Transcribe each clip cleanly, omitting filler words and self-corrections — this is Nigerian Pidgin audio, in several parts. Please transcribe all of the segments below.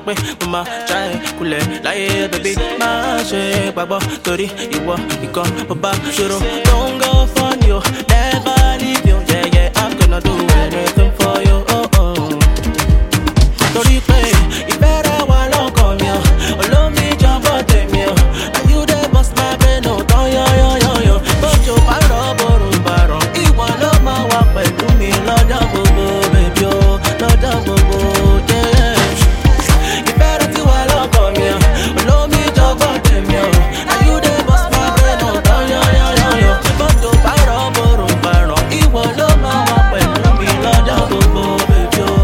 pé mo máa try kulẹ̀ láyé baby máa ṣe gbàgbọ́ torí ìwọ nìkan bàbá ṣòro. Don't go funny o, never leave you, yeah yeah, I'm gonna do anything for you, oh oh. Torí pé ìfẹ́ rẹ wà lọ́kàn mi o, olómi jọ̀bọ̀ tèmi o, and you dey bust my brain o, tán yányányányán. Bójú bá rọ̀ borùn bá rọ̀, ìwọ ló máa wà pẹ̀lú mi lọ́jọ́ gbogbo baby o, lọ́jọ́ gbogbo yeah. Ìfẹ́ rẹ ti wà lọ́kàn mi o, olómi jọ̀bọ̀ tèmi o, and you dey bust my brain o, tán yányányányán. Bójú bá rọ̀ borùn bá rọ̀, ìwọ ló máa wà pẹ̀lú mi lọ́jọ́ gbogbo baby o.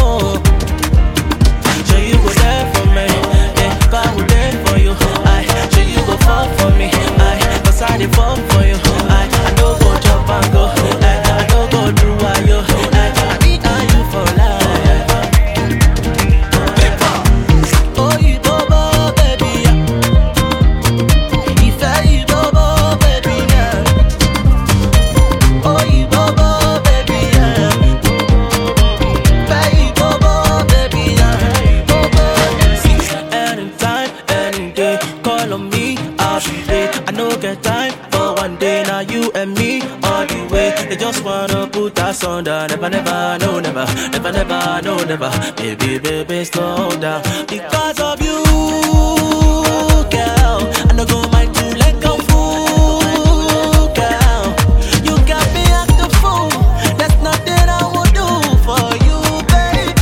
I dey fall for you. I don't go jump and go. I don't go do why you. I be on you for life. Oh, you bobo, baby. If you bobo, baby. Oh, you bobo, baby. If you bobo, baby. Anytime, any day, call on me, I'll be there. I no get time for one day, now you and me all the way. They just wanna put us under. Never, never, no, never, never, never, no, never. Baby, baby, slow down. Because of you, girl, I no go mind to let go fool, girl. You got me at the fool. There's nothing I would do for you, baby.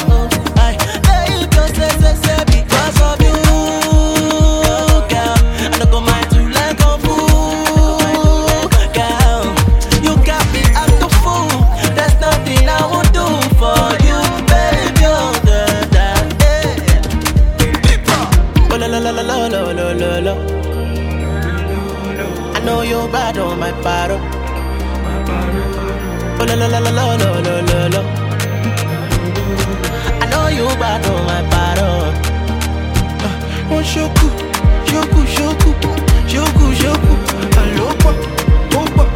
Baby, say, because of you, girl, I no go mind to let go fool, girl. You got me at the fool. There's nothing I would do for you, baby. Oh, la la la la la la la la la. I know you're bad on my bottle. Oh, la la la la la la la la la. I know you're bad on my bottle. Oh, shoku, shoku, shoku, shoku, shoku. Alopa, opa.